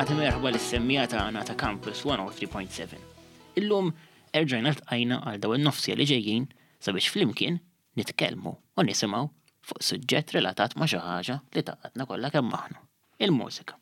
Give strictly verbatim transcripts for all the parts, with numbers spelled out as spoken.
nagħti merħba lis-semmija tagħna ta' Campus one oh three point seven. Illum erġajna ltqajna għal dawn in-nofsija li ġejjin sabiex flimkien nitkellmu u nisimgħu fuq suġġett relatat ma' xi ħaġa li taqgħodna kollha kemm aħna, il-mużika.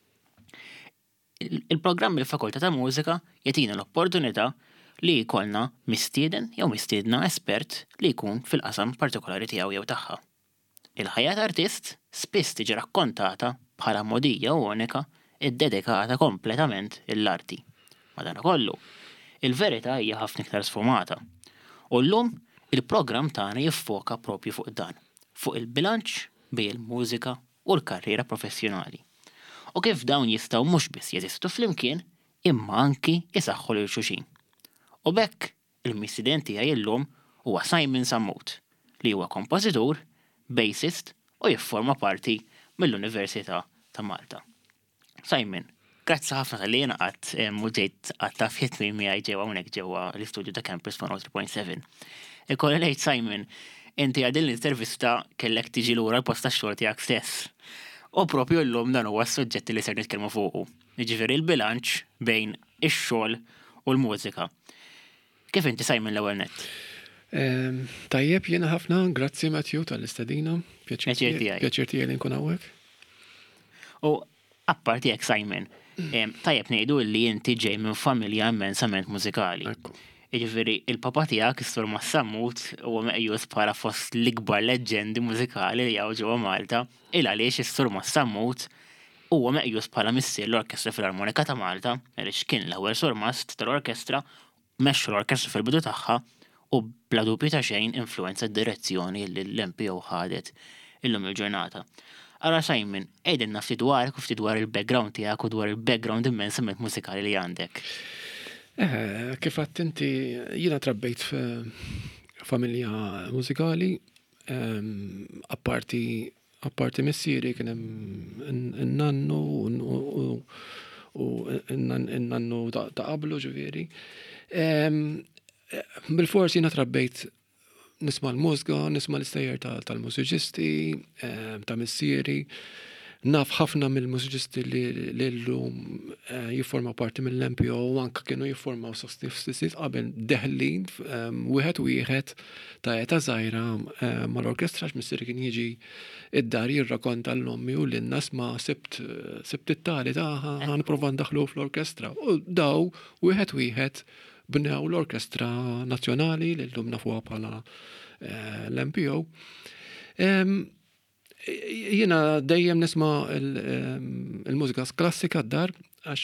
Il-programm il-Fakultà ta' Mużika jagħtina l-opportunità li jkollna mistieden jew mistiedna espert li jkun fil-qasam partikolari tiegħu jew tagħha. Il-ħajja ta' artist spiss tiġi rakkontata bħala modija unika iddedikata kompletament l-arti. Madankollu, il-verità hija ħafna iktar sfumata. U llum il-programm tagħna jiffoka propju fuq dan, fuq il-bilanċ bejn il-mużika u l-karriera professjonali. U kif dawn jistgħu mhux biss jeżistu flimkien, imma anki jisaħħu lil xulxin. U bekk il-missiden tiegħi llum huwa Simon Sammut, li huwa kompożitur, bassist u jifforma parti mill-Università ta' Malta. Simon, grazzi ħafna tal-li jena għat muġejt għat taf jitmi miħaj ġewa unek ġewa l-istudju ta' Campus one oh three point seven. Ikolli ngħid Simon, inti għadil l-intervista kellek tiġi lura l-posta xogħol tiegħek stess. U propju llum dan huwa s-suġġetti li ser nitkellmu fuqu. Jiġifieri l-bilanċ bejn ix-xogħol u l-mużika. Kif inti Simon l-ewwel nett? Tajjeb jiena ħafna, grazzi Matthew tal-istedina. Pjaċir tiegħi li nkun hawnhekk. U apparti jekk Simon, tajjeb ngħidu li inti ġej minn familja immensament mużikali. Jiġifieri il-papa tiegħek is-Sur Sammut huwa meqjus bħala fost l-ikbar leġġendi mużikali li hawn ġewwa Malta, il għaliex is-Sur Sammut huwa meqjus bħala missier l-Orkestra Filarmonika ta' Malta, għaliex kien l-ewwel surmast tal-orkestra, mexxu l-orkestra fil-bidu tagħha u bla dubju ta' xejn influenza d-direzzjoni li l-M P O ħadet illum il-ġurnata. Ara Simon, ejden nafti dwarek u fti dwar il-background tiegħek u dwar il-background immensament mużikali li għandek. Eh, kif għadt inti jiena trabbejt f'familja mużikali, apparti apparti missieri kien hemm in-nannu u in-nannu ta' qablu ġifieri. Bil-forsi jiena trabbejt nisma' l-mużika, nisma' l-istejjer tal-mużiċisti, ta' missieri. Naf ħafna mill-mużiċisti li llum jifformaw parti mill-M P O u anke kienu jiffurmaw sostif qabel deħlin wieħed wieħed ta' eta żgħira mal-orkestra x'missieri kien jiġi id-dar jirrakkonta l-ommi u lilna sma' sibt sibt it-tali ta' ħanipprova ndaħlu fl-orkestra. U daw wieħed wieħed bnew l-Orkestra Nazzjonali li llum nafuha bħala l-M P O. Jiena dejjem nisma' il-mużika klassika d-dar għax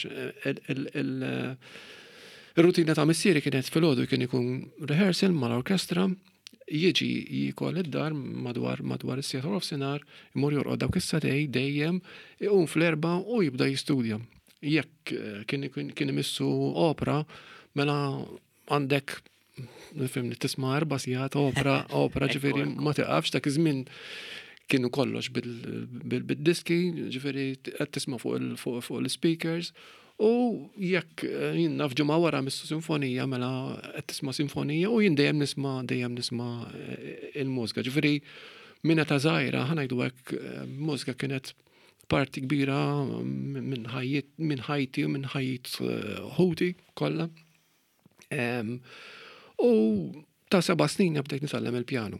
il-rutina ta' missieri kienet filgħodu kien ikun rehearsal mal-orkestra, jiġi jkoll id-dar madwar madwar is-siegħa nofsinhar, imur jorqod dawk is-satej dejjem iqum fl-erba' u jibda jistudja. Jekk kien imissu opera, mela għandek nifhimni tisma' erba' sigħat opera, opera ġifieri ma tiqafx dak iż-żmien kienu kollox bil-diski, ġifieri qed tisma' fuq l-speakers u jekk jien naf ġimgħa wara missu sinfonija mela qed tisma' sinfonija u jien dejjem nisma' dejjem nisma' il-mużika. Ġifieri minn ta' żgħira ħanajdu hekk mużika kienet parti kbira minn ħajti u minn ħajt ħuti kollha. U ta' seba' snin bdejt nisallem il-pjanu.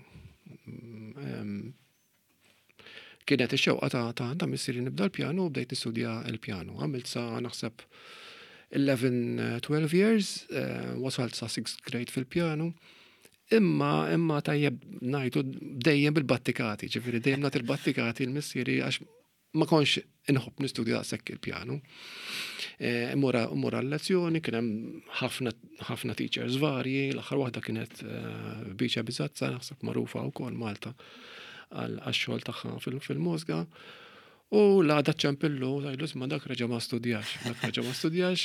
Kienet ix-xewqa ta' ta' missieri nibda l-pjanu u bdejt nistudja l-pjanu. Għamilt sa naħseb eleven twelve years, wasalt sa sixth grade fil-pjanu. Imma imma tajjeb ngħidu dejjem bil-battikati, ġifieri dejjem nagħti il-battikati l-missieri għax ma konx inħobb nistudja sekk il-pjanu. Immura għal-lezzjoni, kien hemm ħafna teachers varji, l-aħħar waħda kienet Biċa Bizazza, naħseb magħrufa wkoll Malta għax-xogħol tagħha fil-mużika. U l-għada ċempillu, tajlu isma' dak reġa' ma studjax, dak reġa' ma studjax.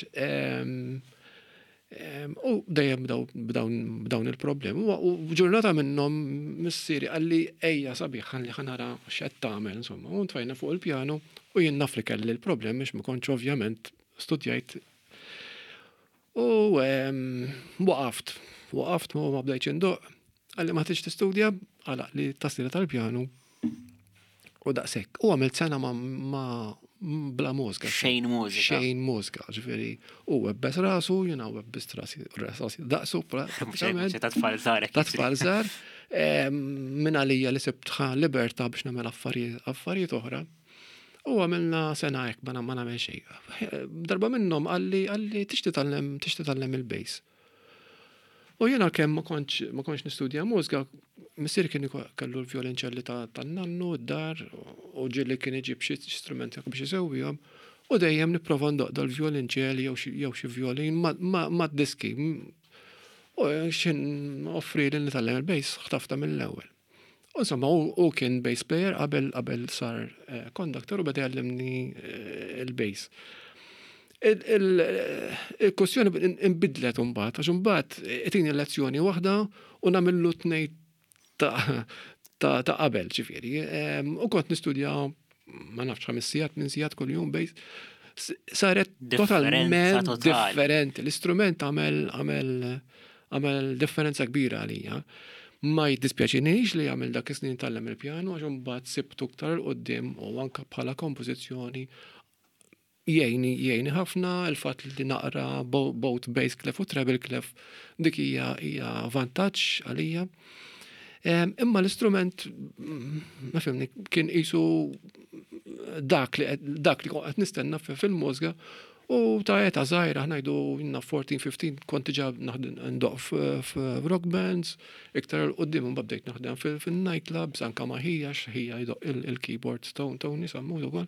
U dejjem b'dawn il-problemi. U ġurnata minnhom missieri qalli ejja sabiħ ħalli ħanara x'qed tagħmel insomma. U ntfajna fuq il-pjanu u jien naf li kelli l-problemi biex ma kontx ovvjament studjajt. U waqaft, waqaft ma bdejtx indoq, qalli ma tix tistudja, għalaq li taslila tal-pjanu u daqshekk. U għamilt sena ma bla mużika. Xejn mużika. Xejn mużika, ġifieri. U webbes rasu, jiena webbes rasi rasi daqsu Mhux ta' tfal żgħar. ta' tfal żgħar. Minn għalija li sibtħa libertà biex nagħmel affarijiet affarijiet oħra. U għamilna sena hekk ma nagħmel xejn. Darba minnhom qalli qalli tix titgħallem tix titgħallem il-bass. U jiena kemm ma kontx ma kontx nistudja mużika, missier kien kellu l-vjolinċelli tan-nannu d-dar u ġieli kien iġib xi strumenti biex isewwihom u dejjem nipprova ndoqda l-vjolinċell jew xi vjolin ma' diski. U xin offri li nitgħallem il-bass ħtafta mill-ewwel. U insomma u kien bass player qabel qabel sar konduktor u beda jgħallimni il-bass. Il-kwestjoni inbidlet imbagħad għax imbagħad itini lezzjoni waħda u nagħmillu tnejn ta' qabel ġifieri. U kont nistudja ma nafx ħames sigħat minn sigħat kuljum bass. Saret totalment differenti. L-istrument għamel għamel għamel differenza kbira għalija. Ma jiddispjaċinix li għamil dak is-snin tallem il-pjano għax imbagħad sibtu iktar qudiem u anke bħala kompożizzjoni jgħinni jgħinni ħafna il-fatt li naqra both bass clef u treble clef dik hija hija vantaġġ għalija. Imma l-istrument ma fimni kien qisu dak li dak li qed nistenna fil-mużika. U ta' eta zaħira, ħnajdu jinna fourteen fifteen, kont diġà ndoq f'rock bands, iktar l-qoddim un babdejt naħdem fil-nightclubs, anka ma ħijax, ħija jdoq il-keyboard Stone Tony, sammu ukoll.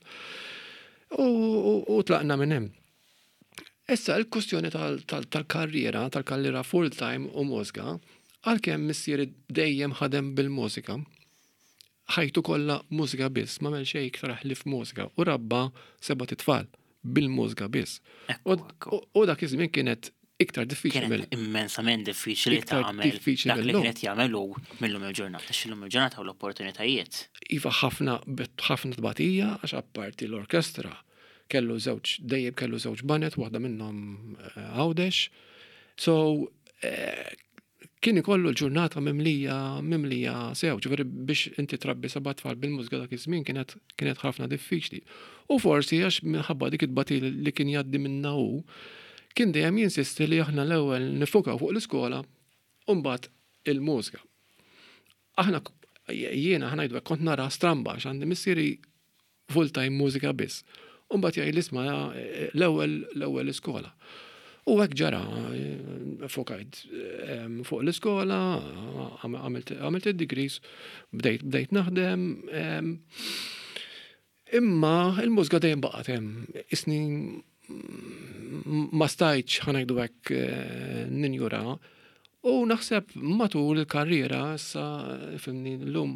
U tlaqna minn hemm. Issa l-kustjoni tal-karriera, tal-karriera full-time u mużika, għalkemm missieri dejjem ħadem bil-mużika, ħajtu kollha mużika biss, ma mel xejn iktar ħlif mużika u rabba seba' titfal bil-mużika biss. U dak iż-żmien kienet iktar diffiċli. Kienet immensament diffiċli tagħmel dak li kienet jagħmelu millum il-ġurnata. X'illum il-ġurnata u l-opportunitajiet. Iva ħafna ħafna tbatija għax apparti l-orkestra kellu żewġ dejjem kellu żewġ banet, waħda minnhom għawdex. So kien ikollu l-ġurnata mimlija mimlija sew, ġifieri biex inti trabbi seba' tfal bil-mużika dak iż-żmien kienet kienet ħafna diffiċli. U forsi għax minħabba dik it-tbati li kien jgħaddi minna hu, kien dejjem jinsisti li aħna l-ewwel nifukaw fuq l-iskola u mbagħad il-mużika. Aħna jiena ħanajdu hekk kont nara stramba għax għandi missieri full-time mużika biss. U mbagħad jgħid isma' l-ewwel l-ewwel iskola. U hekk ġara, fokajt fuq l-iskola, għamilt id-degrees, bdejt naħdem. Imma il-mużika dejjem baqgħet hemm. Isni ma stajtx ħanajdu hekk ninjura. U naħseb matul il-karriera sa fimni llum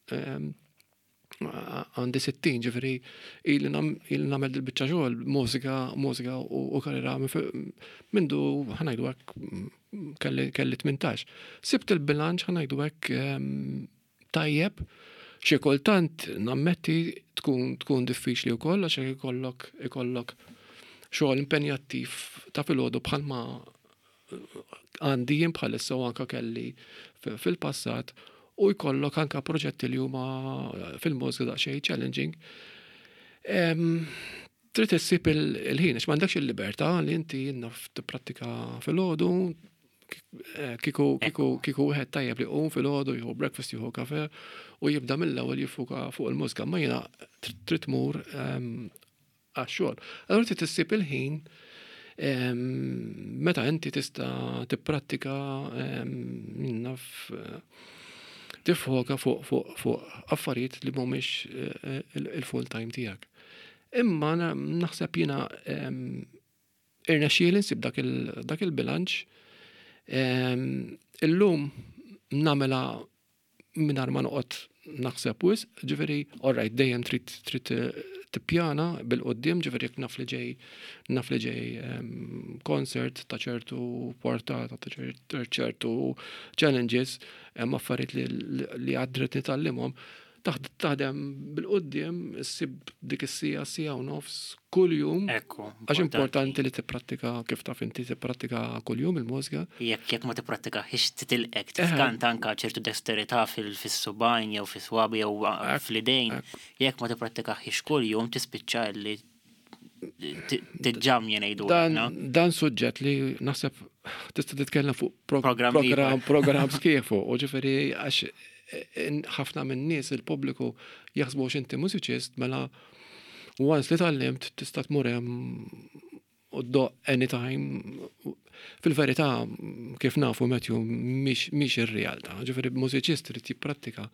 għandi sittin ġifieri ili nagħmel il-biċċa xogħol mużika mużika u karriera mindu ħanajdu hekk kelli tmintax. Sibt il-bilanċ ħanajdu hekk tajjeb. Xi kultant nammetti tkun tkun diffiċli wkoll għax ikollok ikollok xogħol impenjattiv ta' filgħodu bħalma għandi jien bħalissa u anke kelli fil-passat u jkollok anke proġetti li huma fil-mużika daqsxejn challenging. Trid issib il-ħin għax m'għandekx il-libertà li inti naf tipprattika filgħodu kiku kiku kiku wieħed tajjeb li qum filgħodu jieħu breakfast jieħu kafe u jibda mill-ewwel jiffuka fuq il-mużika ma jiena trid tmur għax-xogħol. Allura trid issib il-ħin meta inti tista' tipprattika naf tiffoka fuq fuq fuq affarijiet li mhumiex il-full time tiegħek. Imma naħseb jiena irnexxieli nsib dak il-bilanċ. Illum nagħmilha mingħajr ma noqgħod naħseb wisq, ġifieri all right dejjem trid trid tippjana bil-qudiem, ġifieri jekk naf li ġej naf li ġej concert ta' ċertu portata ta' ċertu challenges hemm affarijiet li għad dritt nitgħallimhom, taħdem bil-qoddim, issib dik is-sija, sija u nofs kuljum. Ekku. Għax importanti li tipprattika kif taf inti tipprattika kuljum il-mużika. Jekk jekk ma tipprattika ħix titilqek, tiskanta anka ċertu dexterità fil-subajn jew fis-swabi jew fl-idejn. Jekk ma tipprattika ħix kuljum tispiċċa li tiġġam jenejdu. Dan suġġett li naħseb tista' titkellem fuq program program skifu, u ġifieri għax ħafna minn nies il-pubbliku jaħsbu inti mużiċist mela once li tallimt tista' tmur hemm u ddoq anytime. Fil-verità kif nafu Matthew mhix ir-realtà. Ġifieri mużiċist trid jipprattika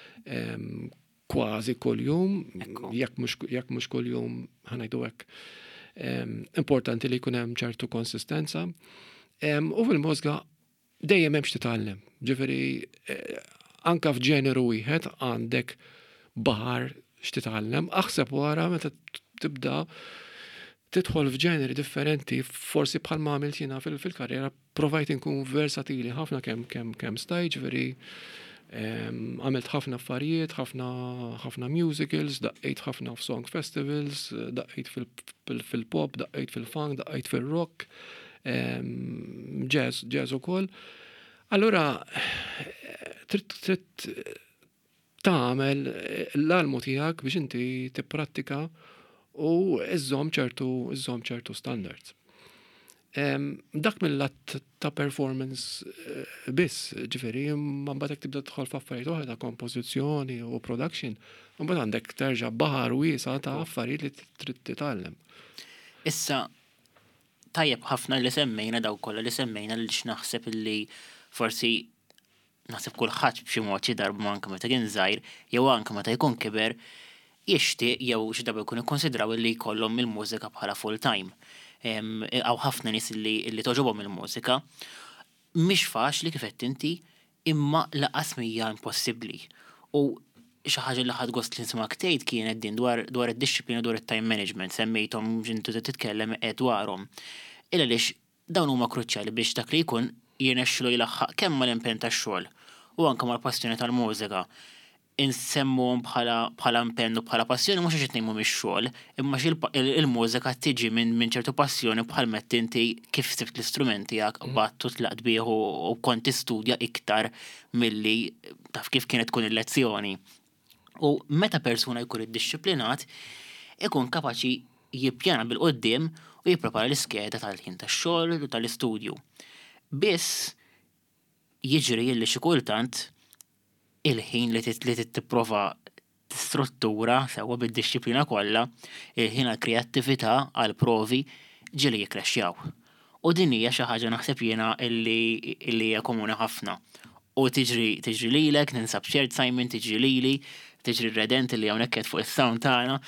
kważi kuljum, jekk mhux kuljum ħanajdu hekk. Importanti li jkun hemm ċertu konsistenza. U fil-mużika dejjem hemm x'titgħallem. Ġifieri anke f'ġeneru wieħed għandek baħar x'titgħallem. Aħseb wara meta tibda tidħol f'ġeneri differenti, forsi bħalma għamilt jiena fil-karriera, provajt inkun versatili ħafna kemm kemm kemm stage, ġifieri għamilt ħafna affarijiet, ħafna musicals, daqqejt ħafna f'song festivals, daqqejt fil-pop, daqqejt fil-funk, daqqejt fil-rock, jazz, jazz ukoll. Allura trid tagħmel l-almu tiegħek biex inti tipprattika u iżżomm ċertu iżżomm ċertu standards. Dak mill-lat ta' performance biss, ġifieri, ma mbagħad tibda tidħol f'affarijiet oħra ta' kompożizzjoni u production, u mbagħad għandek terġa' baħar wiesa' ta' affarijiet li trid titgħallem. Issa tajjeb ħafna li semmejna daw kollha li semmejna li x'naħseb illi forsi naħseb kulħadd b'xi mod xi darba anke meta kien żgħir jew anke meta jkun kiber jixtieq jew xi darba jkun ikkonsidraw illi jkollhom il-mużika bħala full time. Għaw ħafna nis li toġobhom il-mużika, mhix faċli kif qed inti, imma laqas mija impossibbli. U xi ħaġa li ħadd gost li nismak tgħid kienet din dwar dwar id-disciplina dwar it-time management, semmejthom intu titkellem qed dwarhom. Illa għaliex dawn huma kruċjali biex dak li jkun jirnexxielu jilaħħaq kemm mal-impenn tax-xogħol u anke mal-passjoni tal-mużika. Insemmuhom bħala impenn u bħala passjoni mhux qed ngħidu mix-xogħol, imma il-mużika tiġi minn ċertu passjoni bħal mett inti kif sibt l-istrumenti tiegħek battu tlaqt bih u kont tistudja iktar milli taf kif kienet tkun il-lezzjoni. U meta persuna jkun iddixxiplinat, ikun kapaċi jippjana bil-qoddim u jipprepara l-iskeda tal-ħin tax-xogħol u tal-istudju. Biss jiġri li xi kultant il-ħin li titprova struttura sewa bid-disciplina kollha, il-ħin għall-kreattività għall-provi ġieli jikkrexxjaw. U din hija xi ħaġa naħseb jiena illi hija komuni ħafna. U tiġri tiġri lilek, ninsab shared assignment, tiġri lili, tiġri redent li hawnhekk qed fuq is-sound tagħna.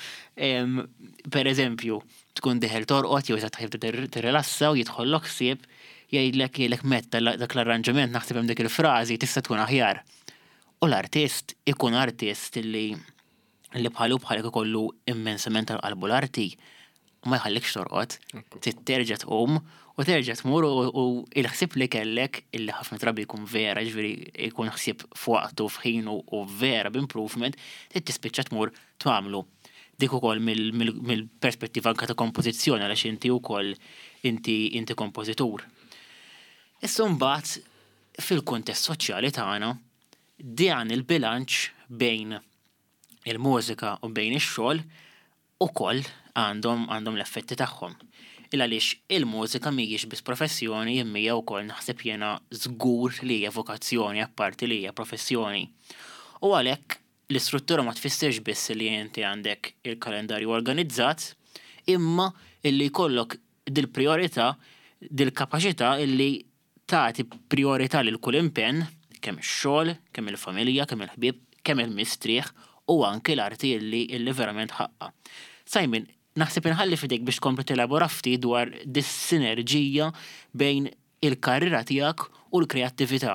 Pereżempju, tkun deħel torqod jew eżatt taħib tirrilassa u jidħollok ħsieb jgħidlek jgħidlek metta dak l-arranġament naħseb hemm dik il-frażi tista' tkun aħjar. U l-artist ikun artist li li bħalu bħalek ikollu immensament tal-qalbu l-arti ma jħallikx torqod, titterġa' tqum u terġa' tmur u il-ħsieb li kellek illi ħafna drabi jkun vera, ġifieri jkun ħsieb f'waqtu f'ħinu u vera b'improvement, trid tispiċċa tmur tagħmlu. Dik ukoll mill-perspettiva anke ta' kompożizzjoni għaliex inti wkoll inti inti kompożitur. Issa mbagħad fil-kuntest soċjali tagħna dan il-bilanċ bejn il-mużika u bejn ix-xogħol ukoll għandhom għandhom l-effetti tagħhom. Il għaliex il-mużika mhijiex biss professjoni imma hija wkoll naħseb jiena żgur li hija vokazzjoni apparti li hija professjoni. U għalhekk l-istruttura ma tfissirx biss li inti għandek il-kalendarju organizzat, imma illi jkollok dil-priorità, dil-kapaċità illi tagħti priorità lil kull impenn kemm ix-xogħol, kemm il-familja, kemm il-ħbieb, kemm il-mistrieħ u anke l-arti illi illi verament ħaqqa. Simon, naħseb inħalli fidejk biex tkompli tilabora ftit dwar dis-sinerġija bejn il-karriera tiegħek u l-kreattività.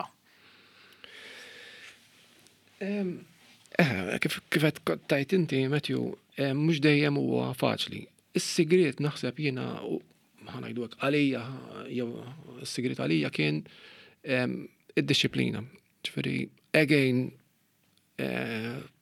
Kif qed tajt inti, Matthew, mhux dejjem huwa faċli. Is-sigriet naħseb jiena ħanajdu hekk għalija jew is-sigriet għalija kien id-disciplina. Ġifieri, again,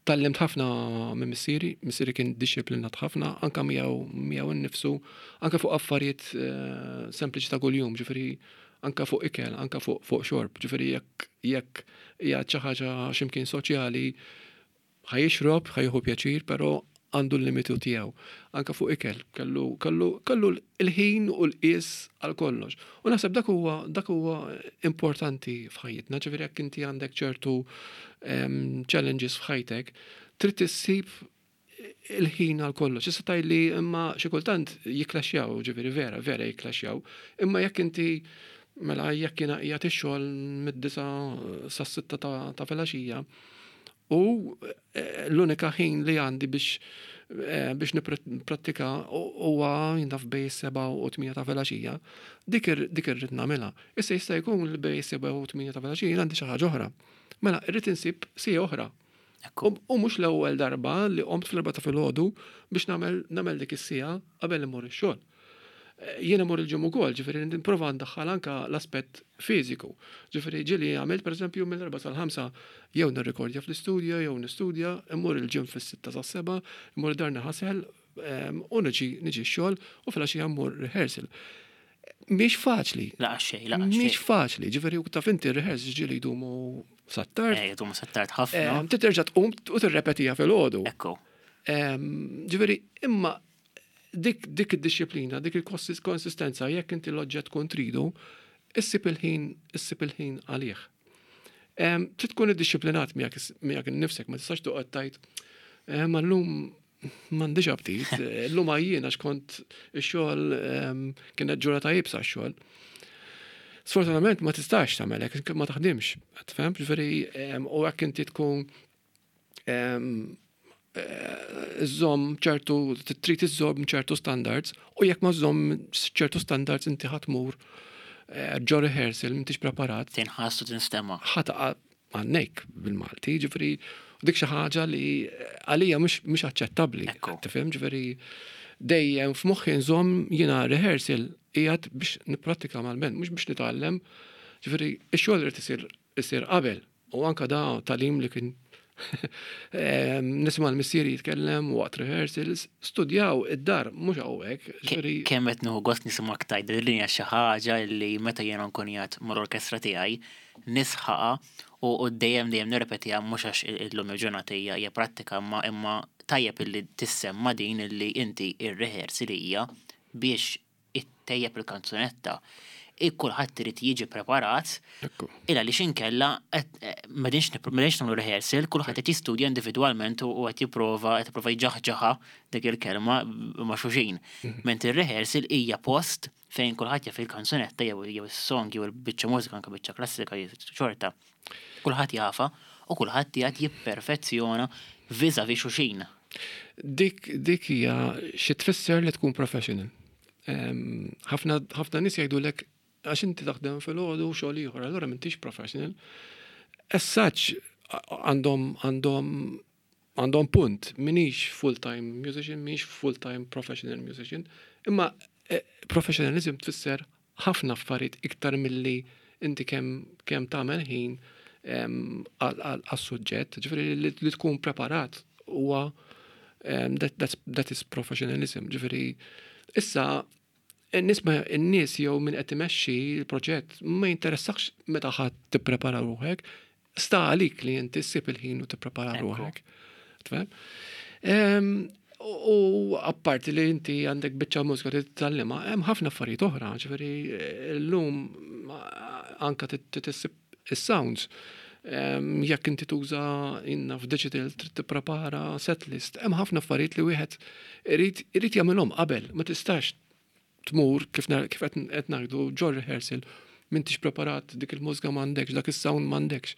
tallimt ħafna minn missieri, missieri kien disciplinat ħafna, anka miegħu miegħu innifsu, anka fuq affarijiet uh, sempliċi ta' kuljum, ġifieri anka fuq ikel, anka fuq fuq xorb, ġifieri jekk jekk hija xi ħaġa x'imkien soċjali ħajixrob, ħajħu pjaċir, però għandu l-limitu tiegħu. Anka fuq ikel, kellu kellu kellu l-ħin u l-qies għal kollox. U naħseb dak huwa dak huwa importanti f'ħajjitna, ġifieri jekk inti għandek ċertu um, challenges f'ħajtek, trid tissib il-ħin għal kollox. Issa tajli imma xi kultant jiklaxjaw, ġifieri vera, vera jiklaxjaw. Imma jekk inti mela jekk jiena qiegħed ix-xogħol mid-disa sas-sitta ta' ta' filgħaxija, u l-unika ħin li għandi biex biex niprattika huwa jindaf bej seba' u tmien ta' filgħaxija, dik dik irrid nagħmilha. Issa jista' jkun li bej seba' u tmien ta' filgħaxija għandi xi ħaġa oħra. Mela irrid insib sija oħra. U mhux l-ewwel darba li qomt fl-erba' ta' filgħodu biex nagħmel nagħmel dik is-sija qabel imur ix-xogħol. Jiena mur il-ġim ukoll, ġifieri nipprova ndaħħal anke l-aspett fiżiku. Ġifieri ġieli għamilt pereżempju mill-erba' sal-ħamsa jew nirrekordja fl-istudja jew nistudja, immur il-ġim fis-sitta sas-seba', immur dar naħasel u niġi niġi x-xogħol u filgħaxija mmur rehearsal. Mhix faċli. Laqgħa xejn, laqgħa xejn. Mhix faċli, ġifieri taf inti rehearsals ġieli jdumu sat-tard. Eh, jdumu sat-tard ħafna. Titerġa' tqum u tirrepetiha filgħodu. Ekku. Ġifieri imma dik dik id-disciplina, dik il-konsistenza jekk inti l-oġġett tkun tridu, issib il-ħin, issib il-ħin għalih. Trid tkun iddixxiplinat miegħek innifsek, ma tistax toqgħod tajt ma llum m'għandix aptit, llum għajjien għax kont ix-xogħol kienet ġurnata jibsa x-xogħol. Sfortunatament ma tistax tagħmel hekk ma taħdimx, qed fehmt? Ġifieri u hekk inti tkun iżżomm ċertu, trid iżżomm ċertu standards u jekk ma żżomm ċertu standards inti ħatmur ġo rehearsal m'intix preparat. Tinħassu tinstema'. Ħataqa' għandek bil-Malti, ġifieri dik xi ħaġa li għalija mhux aċċettabbli. Tifhem, ġifieri dejjem f'moħħi nżomm jiena rehearsal qiegħed biex nipprattika mal-band, mhux biex nitgħallem. Ġifieri x-xogħol irid isir isir qabel u anke da tagħlim li kien nisma' l-missieri jitkellem waqt rehearsals, studjaw id-dar mhux hawnhekk. Kemm qed nieħu gost nisimgħek tgħidilha li hija xi ħaġa li meta jiena nkun qiegħed mal-orkestra tiegħi nisħaqa u dejjem dejjem nirrepetiha mhux għax illum il-ġurnata hija prattika imma tajjeb illi tissemma din illi inti ir-rehearsal hija biex ittejjeb il-kanzunetta. Kulħadd irid jiġi preparat illa li xinkella ma dinx nagħmlu rehearsal, kulħadd qed jistudja individwalment u qed jipprova qed jipprova jġaħġaħa dik il-kelma ma' xulxin. Ment ir-rehearsal hija post fejn kulħadd jaf il-kanzunetta jew jew is-song jew il-biċċa mużika anke biċċa klassika xorta. Kulħadd jafa u kulħadd qiegħed jipperfezzjona viżavi xulxin. Dik dik hija xi tfisser li tkun professional. Ħafna ħafna nies jgħidulek għax inti taħdem fil-ħodu xogħol ieħor, allura m'intix professional. As such għandhom għandhom għandhom punt, minix full-time musician, minix full-time professional musician, imma professionalism tfisser ħafna affarijiet iktar milli inti kemm kemm tagħmel ħin għas-suġġett, ġifieri li tkun preparat huwa that is professionalism, ġifieri issa nisma' n-nies jew min qed imexxi l-proġett ma jinteressax meta ħadd tipprepara ruħek, sta għalik li inti ssib il-ħin u tipprepara ruħek. Tfhem? U apparti li inti għandek biċċa mużika li titgħallimha, hemm ħafna affarijiet oħra, ġifieri llum anke tissib is-sounds. Jekk inti tuża inna f'digital trid tipprepara setlist, hemm ħafna affarijiet li wieħed irid jagħmilhom qabel, ma tistax tmur kif kif qed ngħidu ġo rehearsal m'intix preparat dik il-mużika m'għandekx, dak is-sound m'għandekx.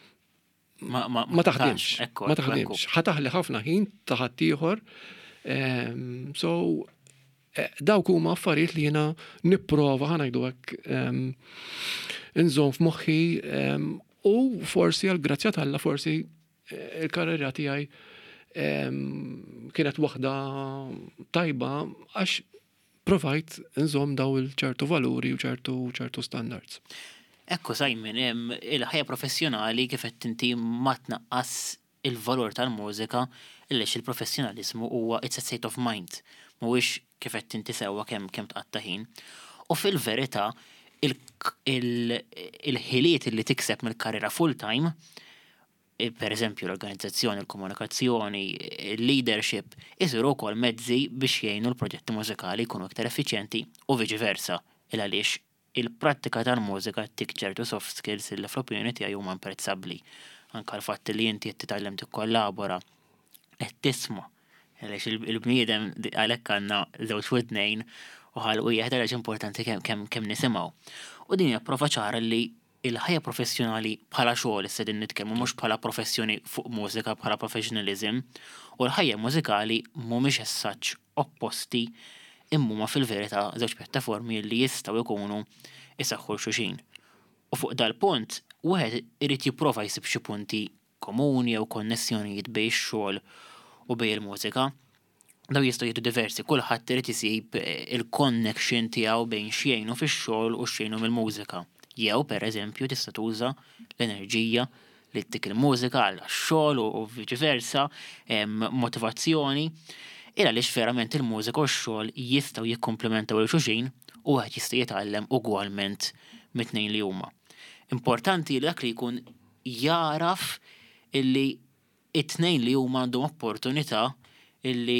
Ma taħdimx, ma taħdimx. Ħataħli ħafna ħin ta' ħadd ieħor. So dawk huma affarijiet li jiena nipprova ħanajdu hekk inżomm f'moħħi u forsi għal grazzja Alla forsi il-karriera tiegħi kienet waħda tajba għax provajt nżomm daw il-ċertu valuri u ċertu ċertu standards. Ekku Simon, il-ħajja professjonali kif qed inti ma tnaqqas il-valur tal-mużika illex il-professjonalizmu huwa it's a state of mind, mhuwiex kif qed inti sewwa kemm kemm tqatta' ħin. U fil-verità il-ħiliet li tikseb mill-karriera full-time, per eżempju l-organizzazzjoni, il-komunikazzjoni, il-leadership, isiru wkoll mezzi biex jgħinu l-proġetti mużikali jkunu iktar effiċjenti u viċi versa. Il għaliex il-prattika tal-mużika tik ċertu soft skills li fl-opinjoni tiegħi huma imprezzabbli. Anke l-fatt li inti qed titgħallem tikkollabora, qed tisma', għaliex il-bniedem għalhekk għandna żewġ widnejn u ħalqu jieħed għaliex importanti kemm kemm nisimgħu. U din hija prova ċara li il-ħajja professjonali bħala xogħol issa din nitkellmu mhux bħala professjoni fuq mużika bħala professionalism, u l-ħajja mużikali mhumiex as such opposti imma fil-verità żewġ pjattaformi li jistgħu jkunu isaħħu xulxin. U fuq dal-punt wieħed irid jipprova jsib xi punti komuni jew konnessjonijiet bejn ix-xogħol u bejn il-mużika. Daw jistgħu jiġu diversi, kulħadd irid isib il-connection tiegħu bejn x'jgħinu fix-xogħol u x'jgħinu mill-mużika. Jew pereżempju tista' tuża l-enerġija li ttik il-mużika għall-xogħol u viċi versa, motivazzjoni, il għaliex verament il-mużika u x-xogħol jistgħu jikkomplementaw lil xulxin u wieħed jista' jitgħallem ugwalment mit-tnejn li huma. Importanti li dak li jkun jaraf illi it-tnejn li huma għandhom opportunità illi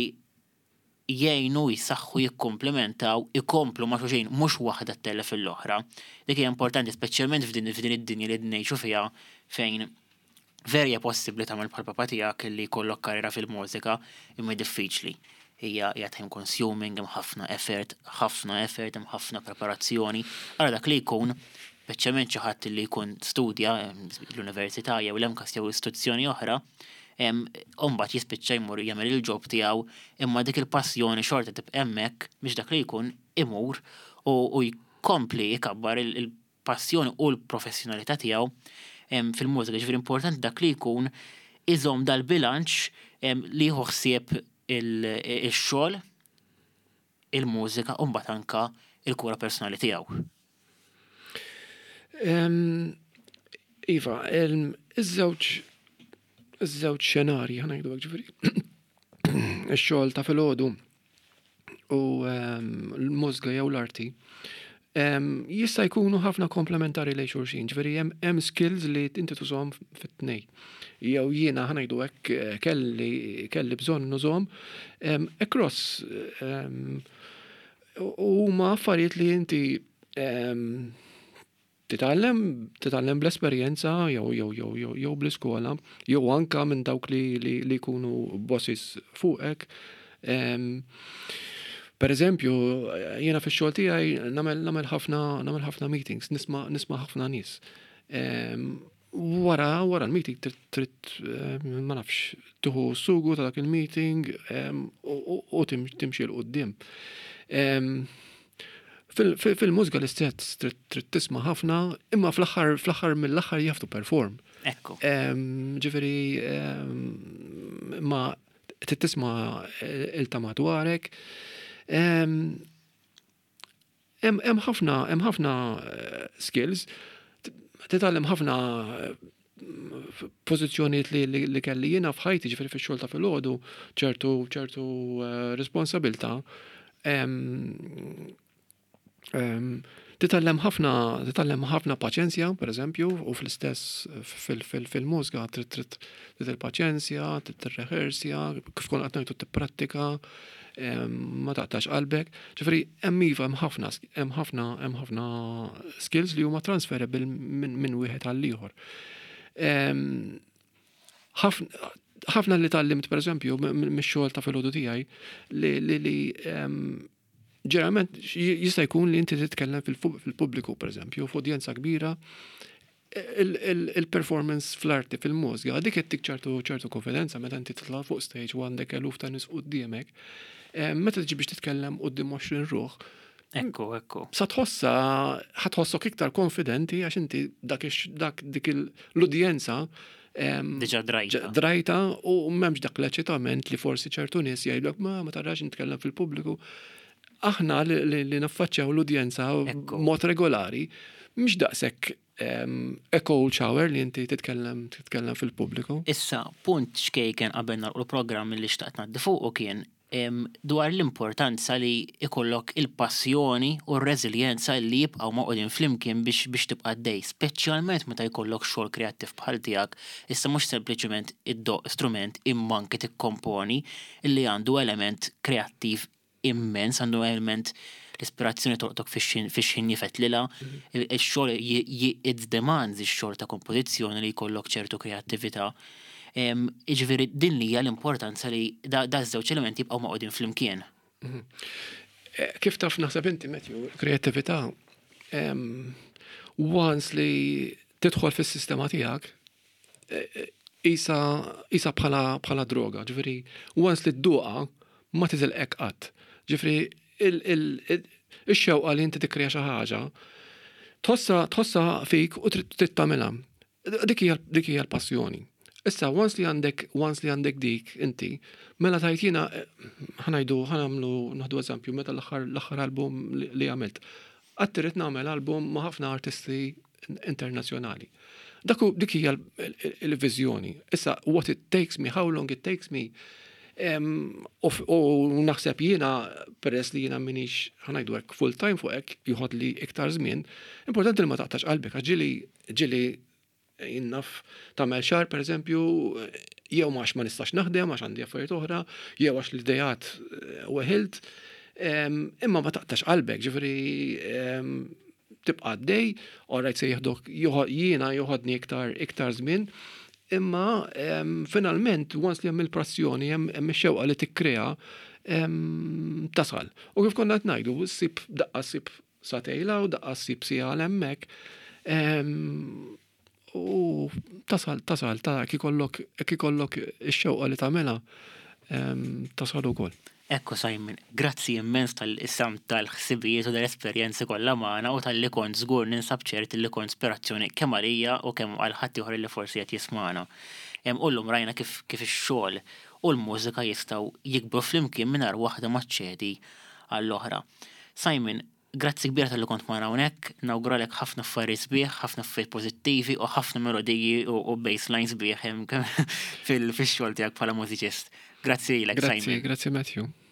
jgħinu jisaxħu jikkomplementaw, ikomplu ma' xulxin mhux waħda ttella fil-oħra. Dik hija importanti speċjalment f'din id-dinja li ngħixu fiha fejn verja possibbli tagħmel bħal papa tiegħek illi jkollok karriera fil-mużika imma diffiċli. Hija hija time consuming, hemm ħafna effort, ħafna effort, hemm ħafna preparazzjoni. Ara dak li jkun speċjalment xi ħadd li jkun studja l-università jew l-emkas jew istituzzjoni oħra, umbat jispiċċa jmur jagħmel il-ġob tiegħu imma dik il-passjoni xorta tibqa' hemmhekk biex dak li jkun imur u jkompli jkabbar il-passjoni u l-professjonalità tiegħu fil-mużika. Ġifieri importanti dak li jkun iżomm dal-bilanċ li jieħu ħsieb il-xogħol, il-mużika u mbagħad anke il-kura personali tiegħu. Iva, iż-żewġ Iż-żewġ xenarji ħanajdu hekk ġifieri. Ix-xogħol ta' filgħodu u l-mużika jew l-arti jista' jkunu ħafna komplementari lejn xulxin. Ġifieri hemm skills li inti tużhom fit-tnejn. Jew jiena ħanajdu hekk kelli kelli bżonn nużhom across huma affarijiet li inti titgħallem titgħallem bl-esperjenza jew jew jew jew jew bl-iskola, jew anke minn dawk li li li jkunu bosses fuqek. Pereżempju, jiena fix-xogħol tiegħi nagħmel nagħmel ħafna nagħmel ħafna meetings, nisma' nisma' ħafna nies. Wara wara l-meeting trid ma nafx tieħu sugu ta' dak il-meeting u timxi l quddiem. Fil-mużika l-istess trid tisma' ħafna, imma fl-aħħar fl-aħħar mill-aħħar you have to perform. Ekku. Ġifieri ma trid tisma' ilta madwarek. Hemm ħafna hemm ħafna skills, titgħallem ħafna pożizzjonijiet li kelli jiena f'ħajti ġifieri fix-xogħol ta' filgħodu ċertu ċertu responsabilità. Titgħallem ħafna titgħallem ħafna paċenzja, pereżempju, u fl-istess fil-mużika trid trid il-paċenzja, trid tirreħersja, kif tkun qed ngħidu tipprattika, ma taqtax qalbek. Ġifieri hemm iva hemm ħafna hemm ħafna hemm ħafna skills li huma transferable minn wieħed għal ieħor. Ħafna li tallimt pereżempju mix-xogħol ta' filgħodu tiegħi li li ġeneralment jista' jkun li inti titkellem fil-pubbliku pereżempju f'udjenza kbira, il-performance fl-arti fil-mużika dik qed tik ċertu ċertu konfidenza meta inti titla' fuq stage u għandek eluf ta' nies quddiemek, meta tiġi biex titkellem quddiem għoxrin ruħ. Ekku, ekku. Sa tħossa ħatħossok iktar konfidenti għax inti dak dik l-udjenza Diġà drajta. Drajta u m'hemmx dak l-eċitament li forsi ċertu nies jgħidlek ma ma tarax nitkellem fil-pubbliku. Aħna li naffaċċjaw l-udjenza mod regolari mhux daqshekk a cold shower li inti titkellem titkellem fil-pubbliku. Issa, punt xkejken qabel nagħlqu l-programm li xtaqt ngħaddi fuqu kien dwar l-importanza li ikollok il-passjoni u r-reżiljenza li jibqgħu maqogħdin flimkien biex biex tibqa' dej, speċjalment meta jkollok xogħol kreattiv bħal tiegħek, issa mhux sempliċement iddoq strument imma anke tikkomponi illi għandu element kreattiv immens, għandu element l-ispirazzjoni toqtok fix-xin jifet lila, il-xogħol it demands ix-xogħol ta' kompożizzjoni li jkollok ċertu kreattività. Iġifieri din li hija l-importanza li da żewġ elementi jibqgħu maqogħdin flimkien. Kif taf naħseb inti Matthew, kreattività once li tidħol fis-sistema tiegħek isa isa bħala bħala droga, ġifieri once li dduqha ma tiżilqek qatt. Ġifieri il-xewqa li inti tikkrea xi ħaġa tħossha fik u trid tagħmilha. Dik hija l-passjoni. Issa, once li għandek, once li għandek dik, inti, mela tajtina, ħanajdu, ħanamlu, naħdu eżempju, meta l-axar album li għamilt. Għattirit namel album ma' ħafna artisti internazjonali. Daku, dik hija l-vizjoni. Issa, what it takes me, how long it takes me, u naħseb jiena, peress li jiena minix, ħanajdu għek full time fuq għek, juħod li iktar żmien, importanti li ma taqtax qalbek, ġili, ġili, jinnaf tamel xar, per eżempju, jew maħx ma nistax naħdem, għax għandi affarijiet oħra, jew għax l-idejat weħilt, imma ma taqtax qalbek, ġifri tibqa' dej, orajt se jieħdok jiena joħodni iktar iktar żmien, imma finalment once li hemm il-pressjoni, hemm ix-xewqa li tikkrea tasal. U kif konna qed ngħidu, ssib daqqa ssib satejla u daqqa ssib sija hemmhekk. U tasal, tasal, ta' kikollok ix-xewqa li tagħmilha tasal ukoll. Ekku Simon, grazzi immens tal-isam tal-ħsibijiet u tal-esperjenzi kollha magħna u tal-li kont żgur ninsab ċert li kont ispirazzjoni kemm għalija u kemm għal ħadd ieħor li forsi qed jisma'na. Ullum rajna kif kif ix-xogħol u l-mużika jistgħu jikbru flimkien mingħajr waħda maċċedi għall-oħra. Simon, grazzi kbira tal-li kont magħna hawnhekk, nawguralek ħafna affarijiet sbieħ, ħafna affarijiet pożittivi u ħafna melodiji u baselines sbieħ fil-xogħol tiegħek bħala mużiċist. Grazzi lek, Simon. Grazzi, grazzi Matthew.